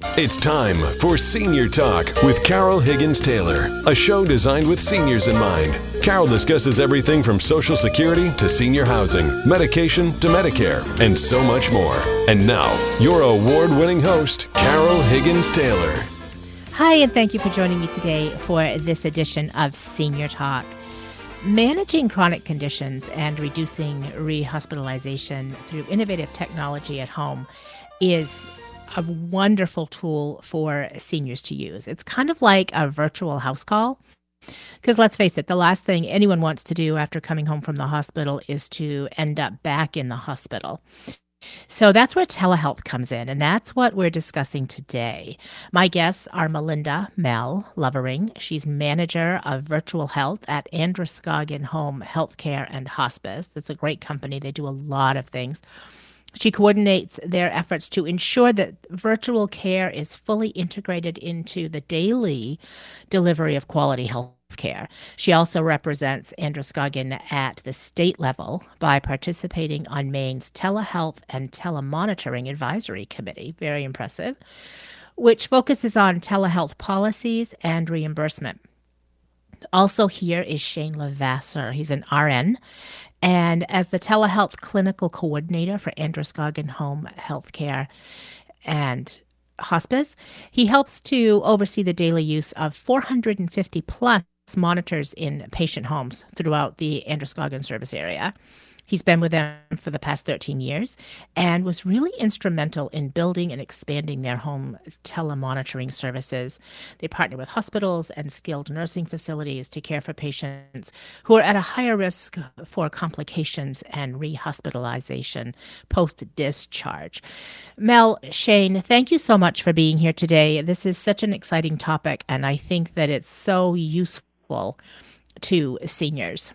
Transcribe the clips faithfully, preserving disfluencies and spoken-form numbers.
It's time for Senior Talk with Carol Higgins Taylor, a show designed with seniors in mind. Carol discusses everything from Social Security to senior housing, medication to Medicare, and so much more. And now, your award-winning host, Carol Higgins Taylor. Hi, and thank you for joining me today for this edition of Senior Talk. Managing chronic conditions and reducing rehospitalization through innovative technology at home is a wonderful tool for seniors to use. It's kind of like a virtual house call. Because let's face it, the last thing anyone wants to do after coming home from the hospital is to end up back in the hospital. So that's where telehealth comes in, and that's what we're discussing today. My guests are Melinda Mel Lovering. She's manager of virtual health at Androscoggin Home Healthcare and Hospice. That's a great company. They do a lot of things. She coordinates their efforts to ensure that virtual care is fully integrated into the daily delivery of quality health care. She also represents Androscoggin at the state level by participating on Maine's Telehealth and Telemonitoring Advisory Committee, very impressive, which focuses on telehealth policies and reimbursement. Also here is Shane Levasseur. He's an R N, and as the telehealth clinical coordinator for Androscoggin Home Healthcare and Hospice, he helps to oversee the daily use of four hundred fifty plus monitors in patient homes throughout the Androscoggin service area. He's been with them for the past thirteen years and was really instrumental in building and expanding their home telemonitoring services. They partner with hospitals and skilled nursing facilities to care for patients who are at a higher risk for complications and rehospitalization post-discharge. Mel, Shane, thank you so much for being here today. This is such an exciting topic, and I think that it's so useful to seniors.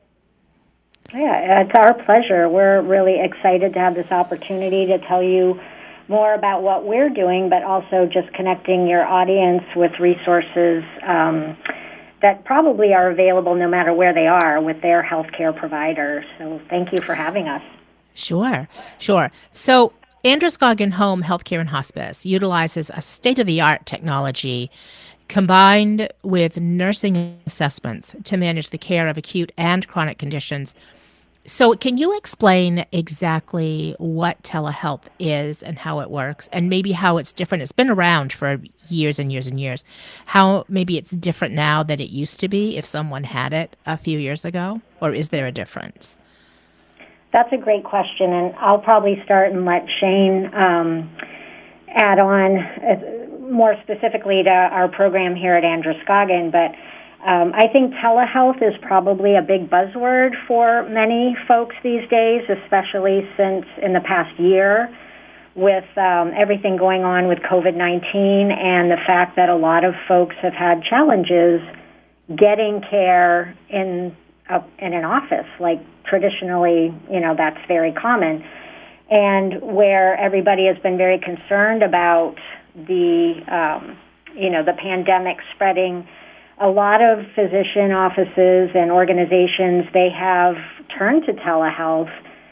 Yeah, it's our pleasure. We're really excited to have this opportunity to tell you more about what we're doing, but also just connecting your audience with resources um, that probably are available no matter where they are with their healthcare providers. So thank you for having us. Sure, sure. So Androscoggin Home Healthcare and Hospice utilizes a state-of-the-art technology combined with nursing assessments to manage the care of acute and chronic conditions. So can you explain exactly what telehealth is and how it works, and maybe how it's different? It's been around for years and years and years. How maybe it's different now than it used to be if someone had it a few years ago, or is there a difference? That's a great question, and I'll probably start and let Shane um, add on uh, more specifically to our program here at Androscoggin, but Um, I think telehealth is probably a big buzzword for many folks these days, especially since in the past year with um, everything going on with covid nineteen and the fact that a lot of folks have had challenges getting care in a, in an office, like traditionally, you know, that's very common, and where everybody has been very concerned about the, um, you know, the pandemic spreading. A lot of physician offices and organizations, they have turned to telehealth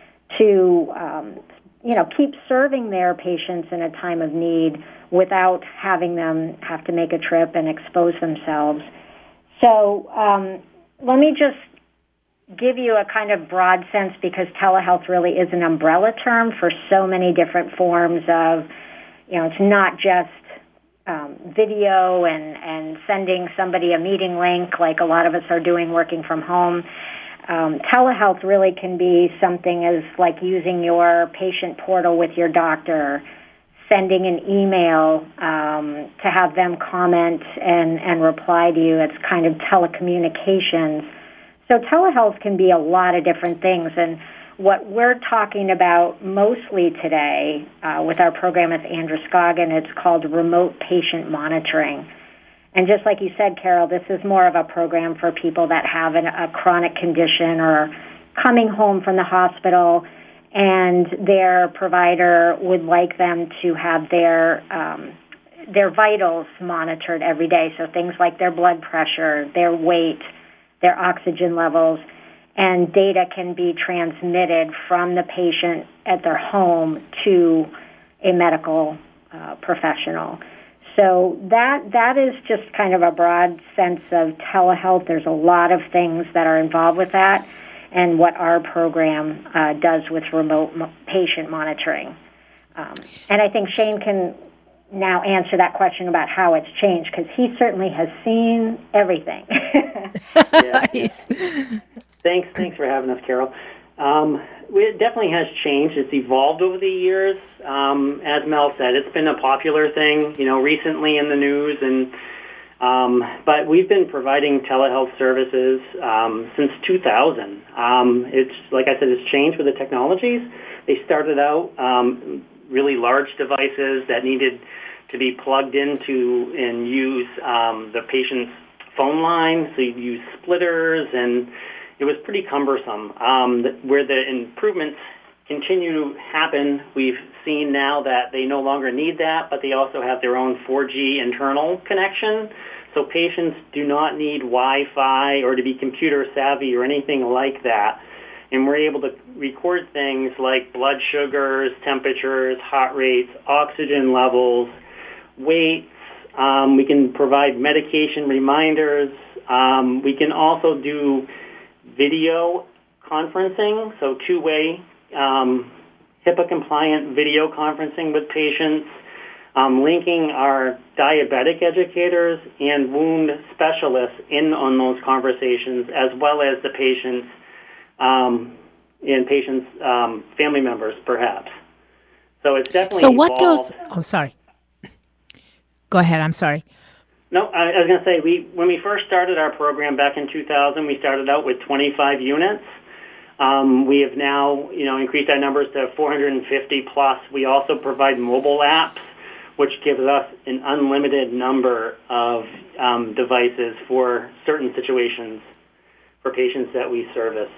to, um, you know, keep serving their patients in a time of need without having them have to make a trip and expose themselves. So um, let me just give you a kind of broad sense, because telehealth really is an umbrella term for so many different forms of, you know, it's not just Um, video and, and sending somebody a meeting link like a lot of us are doing working from home. Um, telehealth really can be something as like using your patient portal with your doctor, sending an email um, to have them comment and, and reply to you. It's kind of telecommunications. So telehealth can be a lot of different things, and what we're talking about mostly today uh, with our program at Androscoggin, it's called remote patient monitoring. And just like you said, Carol, this is more of a program for people that have an, a chronic condition or coming home from the hospital, and their provider would like them to have their um, their vitals monitored every day. So things like their blood pressure, their weight, their oxygen levels, and data can be transmitted from the patient at their home to a medical uh, professional. So that that is just kind of a broad sense of telehealth. There's a lot of things that are involved with that, and what our program uh, does with remote mo- patient monitoring. Um, and I think Shane can now answer that question about how it's changed, because he certainly has seen everything. yeah, yeah. Thanks, thanks for having us, Carol. Um, it definitely has changed. It's evolved over the years. Um, as Mel said, it's been a popular thing, you know, recently in the news, and um, but we've been providing telehealth services um, since two thousand. Um, it's like I said, it's changed with the technologies. They started out um, really large devices that needed to be plugged into and use um, the patient's phone line. So you'd use splitters, and it was pretty cumbersome. Um, where the improvements continue to happen, we've seen now that they no longer need that, but they also have their own four G internal connection. So patients do not need Wi-Fi or to be computer savvy or anything like that. And we're able to record things like blood sugars, temperatures, heart rates, oxygen levels, weights. Um, we can provide medication reminders. Um, we can also do video conferencing, so two-way um, HIPAA-compliant video conferencing with patients, um, linking our diabetic educators and wound specialists in on those conversations, as well as the patients um, and patients' um, family members, perhaps. So it's definitely So what evolved. goes? Oh, sorry. Go ahead. I'm sorry. No, I, I was going to say, we when we first started our program back in two thousand, we started out with twenty-five units. Um, we have now, you know, increased our numbers to four hundred fifty plus. We also provide mobile apps, which gives us an unlimited number of um, devices for certain situations for patients that we service.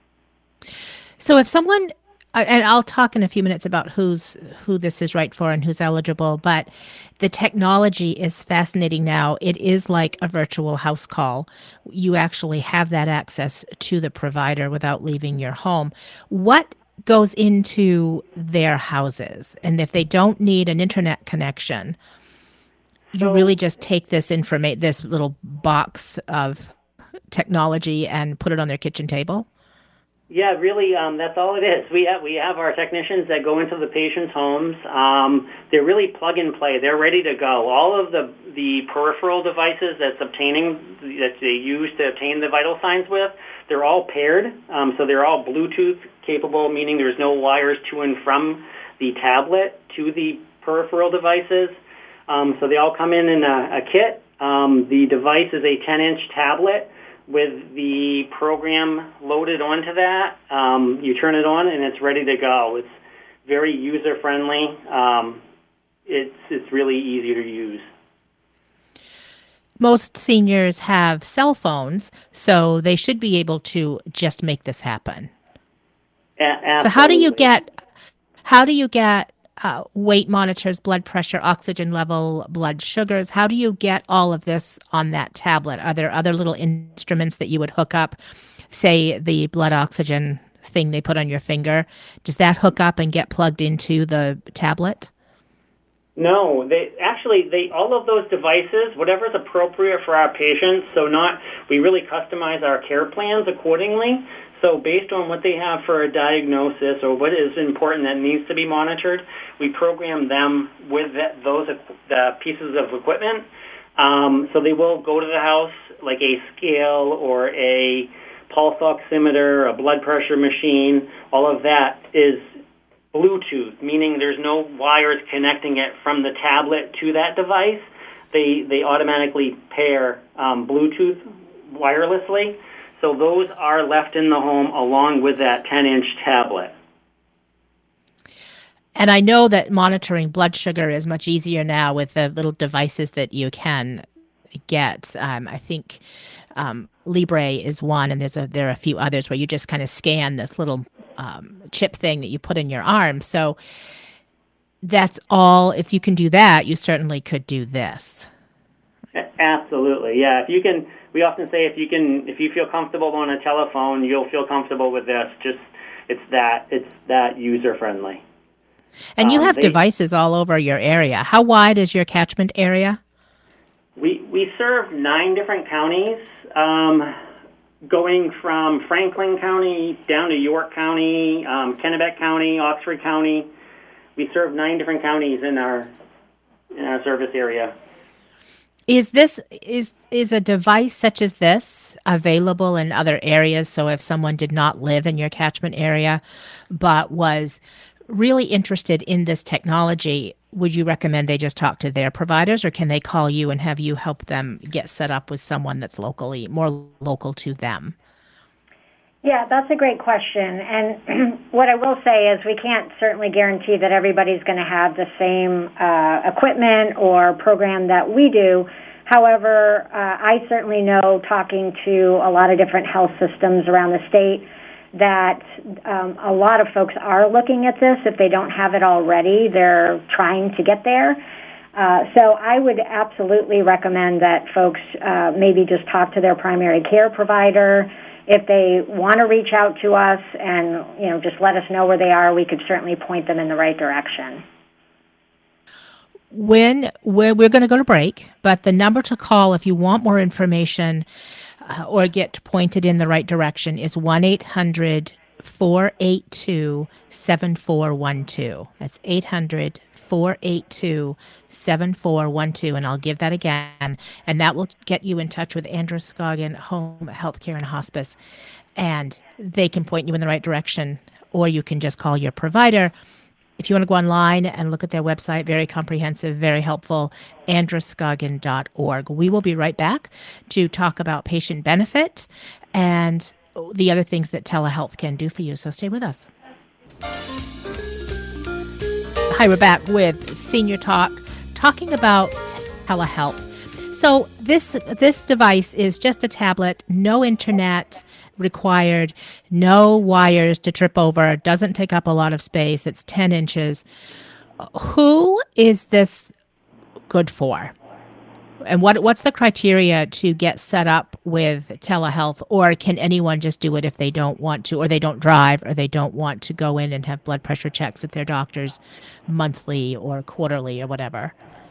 So if someone, and I'll talk in a few minutes about who's who this is right for and who's eligible, but the technology is fascinating now. It is like a virtual house call. You actually have that access to the provider without leaving your home. What goes into their houses? And if they don't need an internet connection, you really just take this information, this little box of technology, and put it on their kitchen table? Yeah, really, um, that's all it is. We have we have our technicians that go into the patients' homes. Um, they're really plug and play. They're ready to go. All of the the peripheral devices that's obtaining that they use to obtain the vital signs with, they're all paired. Um, so they're all Bluetooth capable, meaning there's no wires to and from the tablet to the peripheral devices. Um, so they all come in in a, a kit. Um, the device is a ten-inch tablet with the program loaded onto that. Um, you turn it on and it's ready to go. It's very user-friendly. Um, it's, it's really easy to use. Most seniors have cell phones, so they should be able to just make this happen. A- so how do you get, how do you get Uh, weight monitors, blood pressure, oxygen level, blood sugars? How do you get all of this on that tablet? Are there other little instruments that you would hook up, say the blood oxygen thing they put on your finger? Does that hook up and get plugged into the tablet? No, they actually they all of those devices, whatever is appropriate for our patients. So not we really customize our care plans accordingly. So based on what they have for a diagnosis or what is important that needs to be monitored, we program them with that, those uh, pieces of equipment. Um, so they will go to the house, like a scale or a pulse oximeter, a blood pressure machine. All of that is Bluetooth, meaning there's no wires connecting it from the tablet to that device. They, they automatically pair um, Bluetooth wirelessly. So those are left in the home along with that ten-inch tablet. And I know that monitoring blood sugar is much easier now with the little devices that you can get. Um, I think um, Libre is one, and there's a, there are a few others where you just kind of scan this little um, chip thing that you put in your arm. So that's all. If you can do that, you certainly could do this. Absolutely, yeah. If you can. We often say if you can, if you feel comfortable on a telephone, you'll feel comfortable with this. Just it's that it's that user friendly. And you Um, have they, devices all over your area. How wide is your catchment area? We we serve nine different counties, um, going from Franklin County down to York County, um, Kennebec County, Oxford County. We serve nine different counties in our in our service area. Is this is is a device such as this available in other areas? So if someone did not live in your catchment area but was really interested in this technology, would you recommend they just talk to their providers, or can they call you and have you help them get set up with someone that's locally, more local to them? Yeah, that's a great question. And what I will say is we can't certainly guarantee that everybody's going to have the same uh, equipment or program that we do. However, uh, I certainly know, talking to a lot of different health systems around the state, that um, a lot of folks are looking at this. If they don't have it already, they're trying to get there. Uh, so I would absolutely recommend that folks uh, maybe just talk to their primary care provider. If they want to reach out to us and, you know, just let us know where they are, we could certainly point them in the right direction. When we're, we're going to go to break, but the number to call if you want more information uh, or get pointed in the right direction is one eight hundred four eight two seven four one two. That's eight hundred four eight two seven four one two, and I'll give that again, and that will get you in touch with Androscoggin Home Healthcare and Hospice, and they can point you in the right direction, or you can just call your provider. If you want to go online and look at their website, very comprehensive, very helpful, androscoggin dot org. We will be right back to talk about patient benefit and the other things that telehealth can do for you, so stay with us. Hi, we're back with Senior Talk, talking about telehealth. So this this device is just a tablet, no internet required, no wires to trip over, doesn't take up a lot of space, it's ten inches. Who is this good for? And what what's the criteria to get set up with telehealth, or can anyone just do it if they don't want to, or they don't drive, or they don't want to go in and have blood pressure checks at their doctors monthly or quarterly or whatever?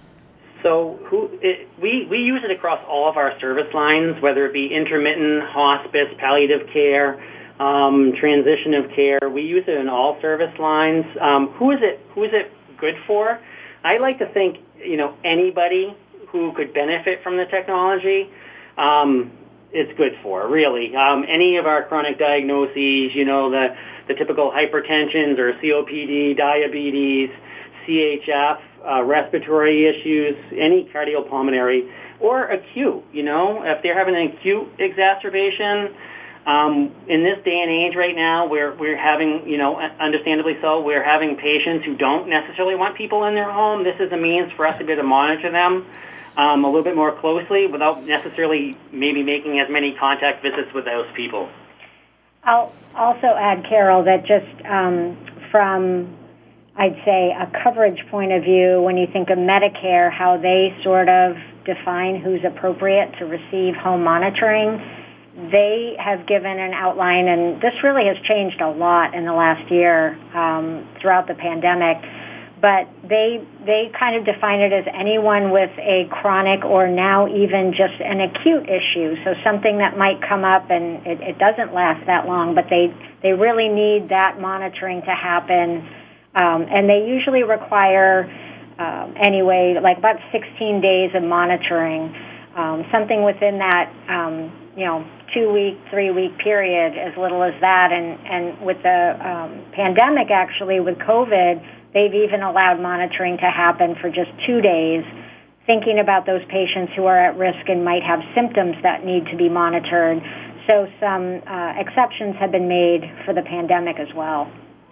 So who it, we, we use it across all of our service lines, whether it be intermittent, hospice, palliative care, um, transition of care. We use it in all service lines. Um, who is it? Who is it good for? I like to think, you know, anybody who could benefit from the technology, um, it's good for, really. Um, any of our chronic diagnoses, you know, the, the typical hypertensions or C O P D, diabetes, C H F, uh, respiratory issues, any cardiopulmonary, or acute, you know, if they're having an acute exacerbation. Um, in this day and age right now, we're, we're having, you know, understandably so, we're having patients who don't necessarily want people in their home. This is a means for us to be able to monitor them um, a little bit more closely without necessarily maybe making as many contact visits with those people. I'll also add, Carol, that just um, from, I'd say, a coverage point of view, when you think of Medicare, how they sort of define who's appropriate to receive home monitoring, they have given an outline, and this really has changed a lot in the last year um, throughout the pandemic, but they they kind of define it as anyone with a chronic or now even just an acute issue, so something that might come up and it, it doesn't last that long, but they, they really need that monitoring to happen, um, and they usually require, um, anyway, like about sixteen days of monitoring, um, something within that, um, you know, two-week, three-week period, as little as that. And, and with the um, pandemic, actually, with COVID, they've even allowed monitoring to happen for just two days, thinking about those patients who are at risk and might have symptoms that need to be monitored. So some uh, exceptions have been made for the pandemic as well.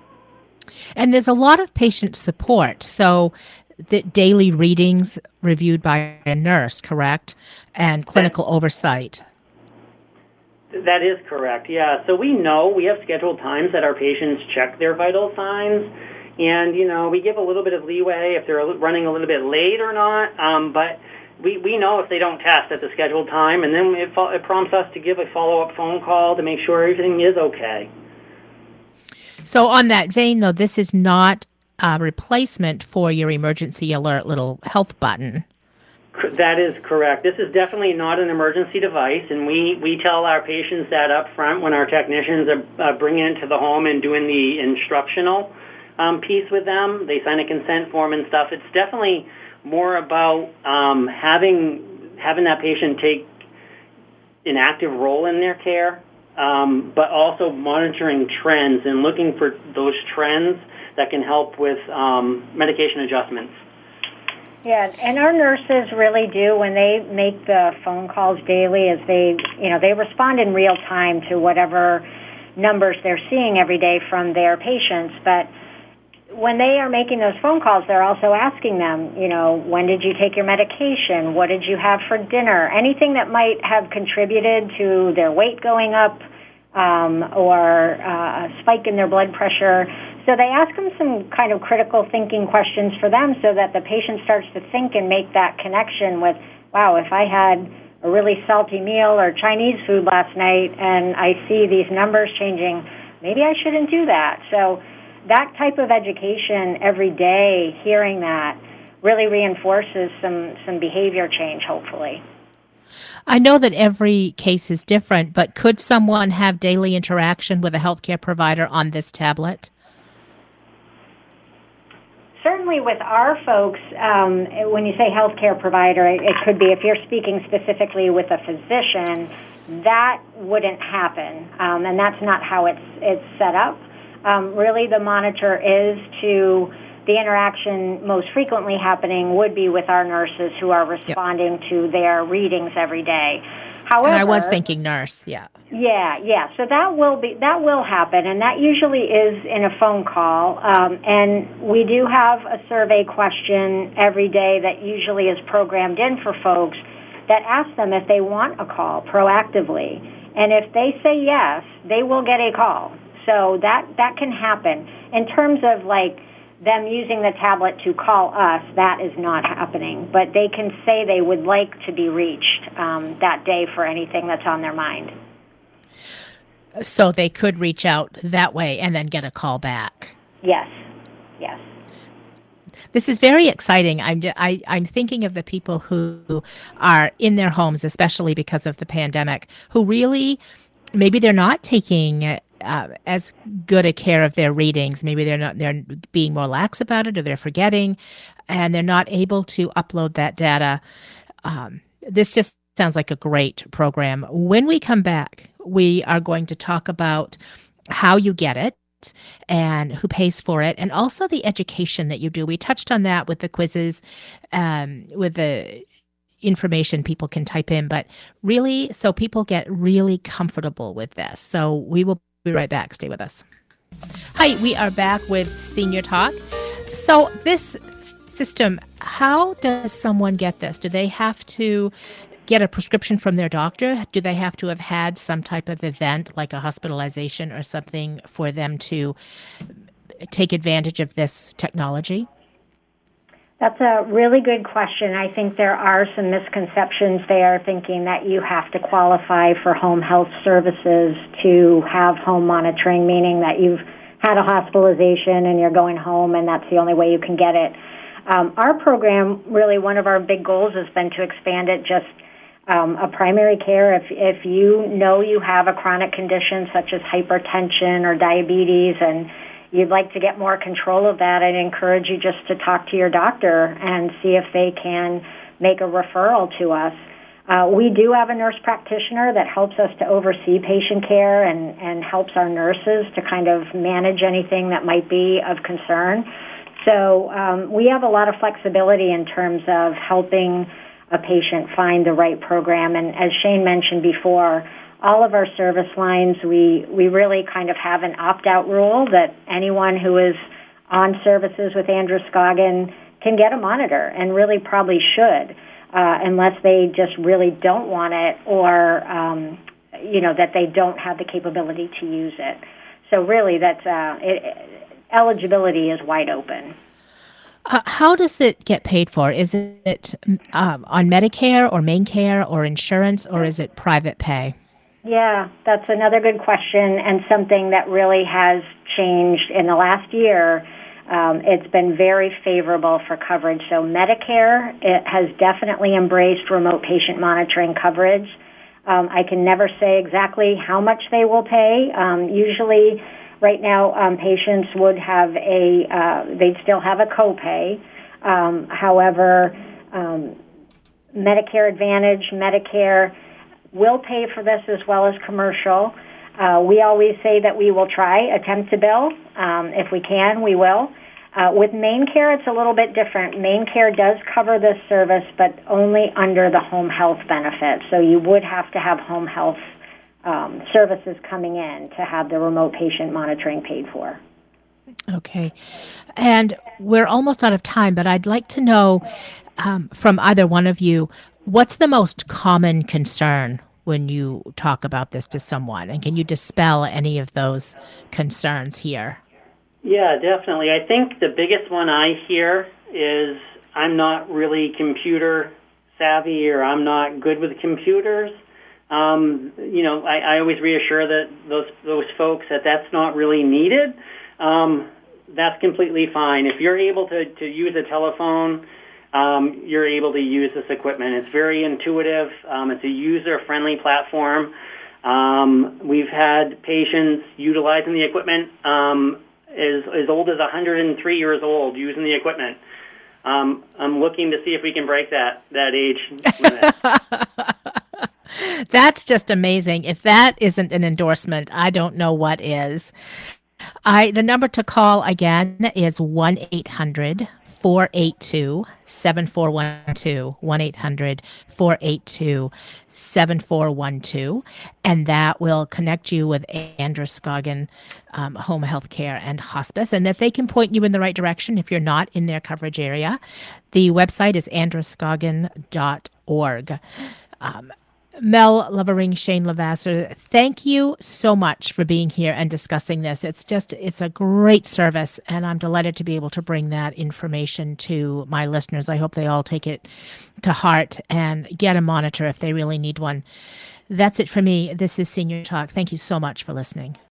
And there's a lot of patient support. So the daily readings reviewed by a nurse, correct? And clinical oversight. That is correct, yeah. So we know we have scheduled times that our patients check their vital signs, and, you know, we give a little bit of leeway if they're running a little bit late or not, um, but we, we know if they don't test at the scheduled time, and then it, it prompts us to give a follow-up phone call to make sure everything is okay. So on that vein, though, this is not a replacement for your emergency alert little health button. That is correct. This is definitely not an emergency device, and we, we tell our patients that up front when our technicians are uh, bringing it to the home and doing the instructional um, piece with them. They sign a consent form and stuff. It's definitely more about um, having having that patient take an active role in their care, um, but also monitoring trends and looking for those trends that can help with um, medication adjustments. Yeah, and our nurses really do, when they make the phone calls daily, is they, you know, they respond in real time to whatever numbers they're seeing every day from their patients. But when they are making those phone calls, they're also asking them, you know, when did you take your medication? What did you have for dinner? Anything that might have contributed to their weight going up um, or uh, a spike in their blood pressure. So they ask them some kind of critical thinking questions for them so that the patient starts to think and make that connection with, wow, if I had a really salty meal or Chinese food last night and I see these numbers changing, maybe I shouldn't do that. So that type of education every day, hearing that, really reinforces some, some behavior change, hopefully. I know that every case is different, but could someone have daily interaction with a healthcare provider on this tablet? Certainly with our folks, um, when you say healthcare provider, it could be, if you're speaking specifically with a physician, that wouldn't happen, um, and that's not how it's, it's set up. Um, really, the monitor is to the interaction most frequently happening would be with our nurses who are responding yep. to their readings every day. However, and I was thinking nurse, yeah. Yeah, yeah. So that will be that will happen, and that usually is in a phone call. Um, and we do have a survey question every day that usually is programmed in for folks that asks them if they want a call proactively. And if they say yes, they will get a call. So that, that can happen. In terms of like them using the tablet to call us, that is not happening. But they can say they would like to be reached um, that day for anything that's on their mind. So they could reach out that way and then get a call back. Yes, yes. This is very exciting. I'm I, I'm thinking of the people who are in their homes, especially because of the pandemic, who really, maybe they're not taking uh, as good a care of their readings. Maybe they're not. They're being more lax about it, or they're forgetting, and they're not able to upload that data. Um, this just sounds like a great program. When we come back, we are going to talk about how you get it and who pays for it, and also the education that you do. We touched on that with the quizzes, um, with the information people can type in, but really, so people get really comfortable with this. So we will be right back. Stay with us. Hi, we are back with Senior Talk. So this system, how does someone get this? Do they have to get a prescription from their doctor? Do they have to have had some type of event like a hospitalization or something for them to take advantage of this technology? That's a really good question. I think there are some misconceptions there, thinking that you have to qualify for home health services to have home monitoring, meaning that you've had a hospitalization and you're going home and that's the only way you can get it. Um, our program, really one of our big goals has been to expand it just Um, a primary care. If if you know you have a chronic condition such as hypertension or diabetes and you'd like to get more control of that, I'd encourage you just to talk to your doctor and see if they can make a referral to us. Uh, we do have a nurse practitioner that helps us to oversee patient care and, and helps our nurses to kind of manage anything that might be of concern. So um, we have a lot of flexibility in terms of helping a patient find the right program. And as Shane mentioned before, all of our service lines, we, we really kind of have an opt-out rule that anyone who is on services with Androscoggin can get a monitor, and really probably should, uh, unless they just really don't want it, or, um, you know, that they don't have the capability to use it. So really, that's uh, it, eligibility is wide open. Uh, how does it get paid for? Is it um, on Medicare or MaineCare or insurance, or is it private pay? Yeah, that's another good question, and something that really has changed in the last year. Um, it's been very favorable for coverage. So Medicare, it has definitely embraced remote patient monitoring coverage. Um, I can never say exactly how much they will pay. Um, usually, right now, um, patients would have a, uh, they'd still have a copay. Um, however, um, Medicare Advantage, Medicare will pay for this as well as commercial. Uh, we always say that we will try, attempt to bill. Um, if we can, we will. Uh, with MaineCare, it's a little bit different. MaineCare does cover this service, but only under the home health benefit. So you would have to have home health um, services coming in to have the remote patient monitoring paid for. Okay. And we're almost out of time, but I'd like to know um, from either one of you, what's the most common concern when you talk about this to someone? And can you dispel any of those concerns here? Yeah, definitely. I think the biggest one I hear is I'm not really computer savvy, or I'm not good with computers. Um, you know, I, I always reassure that those those folks that that's not really needed. Um, that's completely fine. If you're able to, to use a telephone, um, you're able to use this equipment. It's very intuitive. Um, it's a user-friendly platform. Um, we've had patients utilizing the equipment um, as, as old as one hundred three years old using the equipment. Um, I'm looking to see if we can break that, that age limit. That's just amazing. If that isn't an endorsement, I don't know what is. I the number to call again is one eight hundred four eight two seven four one two, one eight hundred four eight two seven four one two, and that will connect you with Androscoggin um, Home Health Care and Hospice, and that they can point you in the right direction if you're not in their coverage area. The website is androscoggin dot org. Um, Mel Lovering, Shane Levasseur, thank you so much for being here and discussing this. It's just, it's a great service, and I'm delighted to be able to bring that information to my listeners. I hope they all take it to heart and get a monitor if they really need one. That's it for me. This is Senior Talk. Thank you so much for listening.